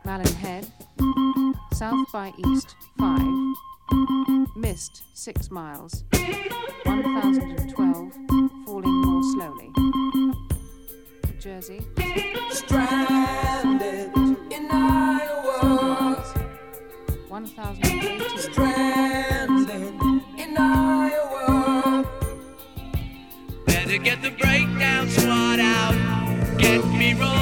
Malin Head, south by east 5, mist 6 miles, 1012, falling more slowly. Jersey, stranded in Iowa, 1018, stranded in Iowa. Better get the